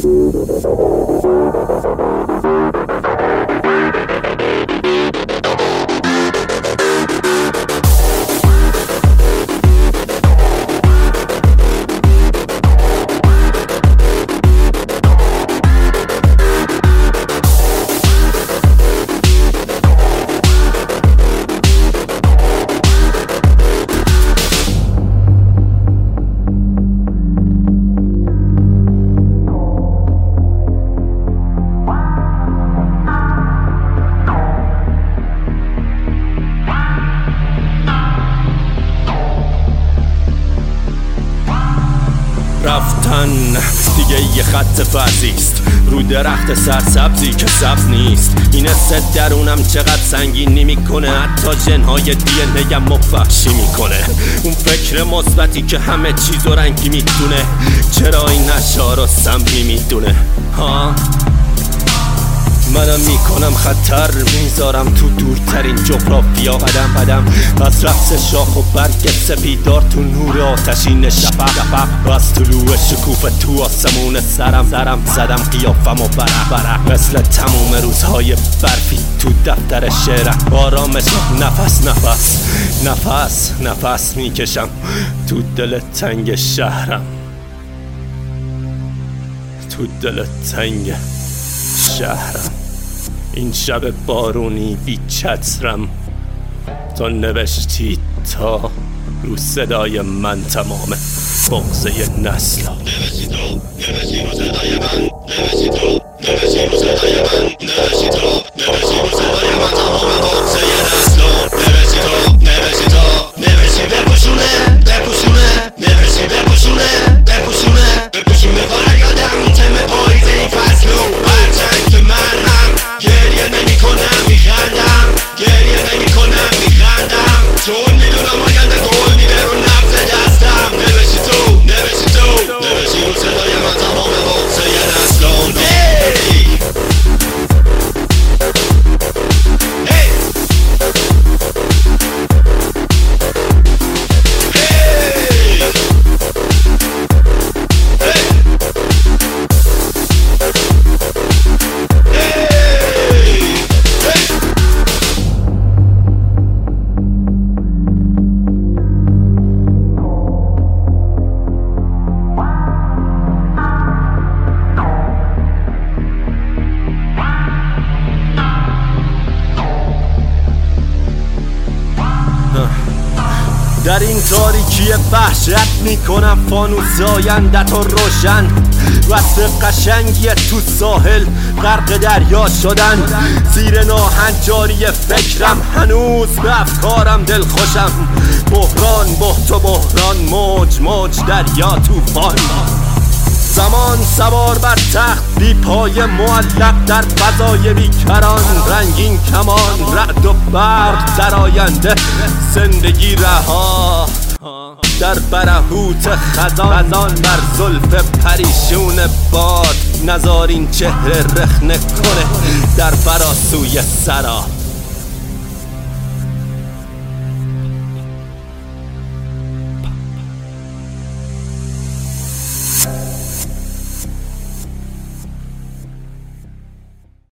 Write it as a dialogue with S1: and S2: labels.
S1: رفتن دیگه یه خط فرضیست رو درخت سرسبزی که سبز نیست. این حس درونم چقدر سنگینی میکنه، حتی جنهای DNA ام مفحشی میکنه. اون فکر مثبتی که همه چیزو رنگی میدونه، چرا این اشعارو سمی میدونه؟ ها منم میکنم خطر، میذارم تو دورترین جغرافیا قدم از رقص شاخ و برگ سپیدار تو نور آتشین شفق از طلوع شکوفه تو آسمون سرم زدم قیافم و برق مثل تموم روزهای برفی تو دفتر شعرم. آرامش نفس میکشم تو دل تنگ شهرم، تو دل تنگ شهرم. این شب بارونی بی چترم، تو نوشتی تا رو صدای من تمام بغضه نسل. نوشتی تو صدای من، نوشتی تو صدای من، نوشتی تو صدای من تمام بغضه نسل. نوشتی بپوشونه فرگادم تم پاییز این فصلو. هرچند که من هم گریه نمی کنم میخندم چون میدونم آینده گل میره رو نبض دستم. نوشتی تو صدای من تمام بغضه نسلان. در این تاریکی وحشت میکنم فانوس آیندت رو روشن. وصف قشنگی تو ساحل غرق دریا شدن، زیر ناهنجاری فکرم هنوز به افکارم دلخوشم. بحران بحت و بحران، موج دریا طوفان. زمان سوار بر تخت بی پای معلق در فضای بیکران. رنگین کمان، رعد و برق در آینده، زندگی رها در برهوت خزان. بر زلف پریشون باد نزار این چهره رخنه کنه در فراسوی سرا.